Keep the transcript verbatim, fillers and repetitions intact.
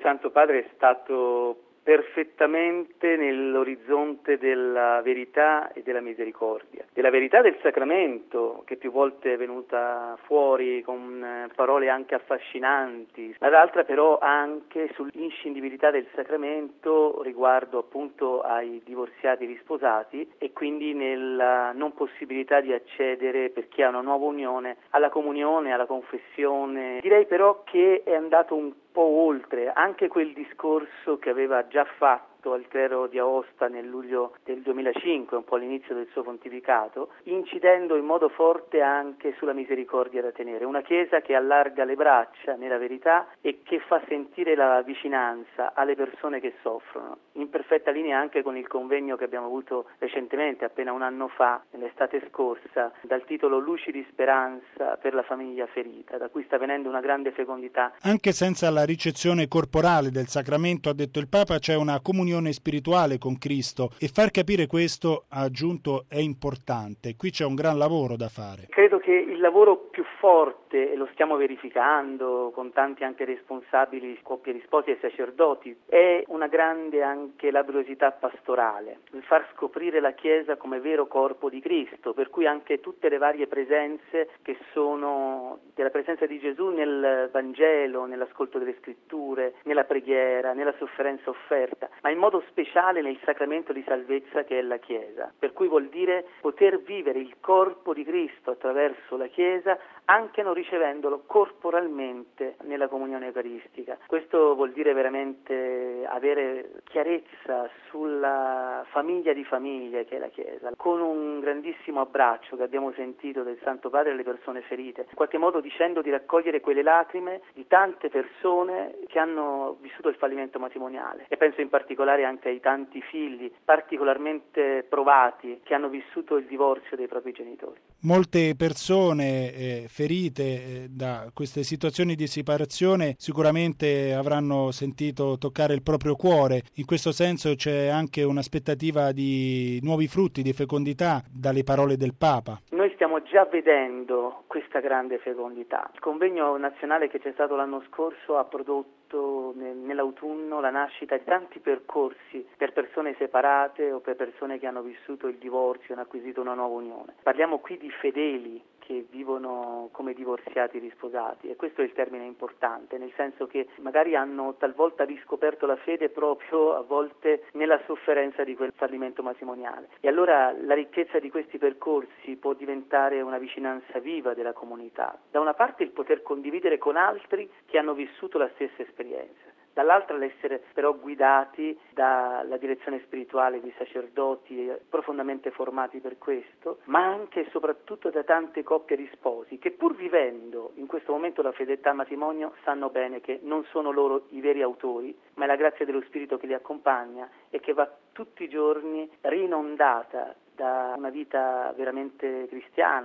Santo Padre è stato perfettamente nell'orizzonte della verità e della misericordia, della verità del sacramento, che più volte è venuta fuori con parole anche affascinanti, ma dall'altra però anche sull'inscindibilità del sacramento riguardo appunto ai divorziati risposati e quindi nella non possibilità di accedere, per chi ha una nuova unione, alla comunione, alla confessione. Direi però che è andato un po' oltre anche quel discorso che aveva già fatto al clero di Aosta nel luglio del duemilacinque, un po' all'inizio del suo pontificato, incidendo in modo forte anche sulla misericordia da tenere. Una Chiesa che allarga le braccia nella verità e che fa sentire la vicinanza alle persone che soffrono, in perfetta linea anche con il convegno che abbiamo avuto recentemente, appena un anno fa, nell'estate scorsa, dal titolo Luci di speranza per la famiglia ferita, da cui sta venendo una grande fecondità. Anche senza la ricezione corporale del sacramento, ha detto il Papa, c'è una comunione spirituale con Cristo, e far capire questo, ha aggiunto, è importante. Qui c'è un gran lavoro da fare. Credo che il lavoro più forte, e lo stiamo verificando con tanti anche responsabili, coppie di sposi e sacerdoti, è una grande anche laboriosità pastorale, il far scoprire la Chiesa come vero corpo di Cristo, per cui anche tutte le varie presenze che sono della presenza di Gesù nel Vangelo, nell'ascolto delle scritture, nella preghiera, nella sofferenza offerta, ma in modo speciale nel sacramento di salvezza che è la Chiesa, per cui vuol dire poter vivere il corpo di Cristo attraverso la Chiesa anche non ricevendolo corporalmente nella comunione eucaristica. Questo vuol dire veramente avere chiarezza sulla famiglia di famiglie che è la Chiesa, con un grandissimo abbraccio che abbiamo sentito del Santo Padre alle persone ferite, in qualche modo dicendo di raccogliere quelle lacrime di tante persone che hanno vissuto il fallimento matrimoniale, e penso in particolare anche ai tanti figli particolarmente provati che hanno vissuto il divorzio dei propri genitori. Molte persone eh, ferite eh, da queste situazioni di separazione sicuramente avranno sentito toccare il proprio cuore. In questo senso c'è anche un'aspettativa di nuovi frutti, di fecondità dalle parole del Papa. Noi stiamo già vedendo questa grande fecondità. Il convegno nazionale che c'è stato l'anno scorso ha prodotto nell'autunno la nascita di tanti percorsi per persone separate o per persone che hanno vissuto il divorzio e hanno acquisito una nuova unione. Parliamo qui di fedeli che vivono come divorziati risposati, e questo è il termine importante, nel senso che magari hanno talvolta riscoperto la fede proprio a volte nella sofferenza di quel fallimento matrimoniale, e allora la ricchezza di questi percorsi può diventare una vicinanza viva della comunità. Da una parte il poter condividere con altri che hanno vissuto la stessa esperienza, dall'altra l'essere però guidati dalla direzione spirituale di sacerdoti profondamente formati per questo, ma anche e soprattutto da tante coppie di sposi che, pur vivendo in questo momento la fedeltà al matrimonio, sanno bene che non sono loro i veri autori, ma è la grazia dello Spirito che li accompagna e che va tutti i giorni rinondata da una vita veramente cristiana.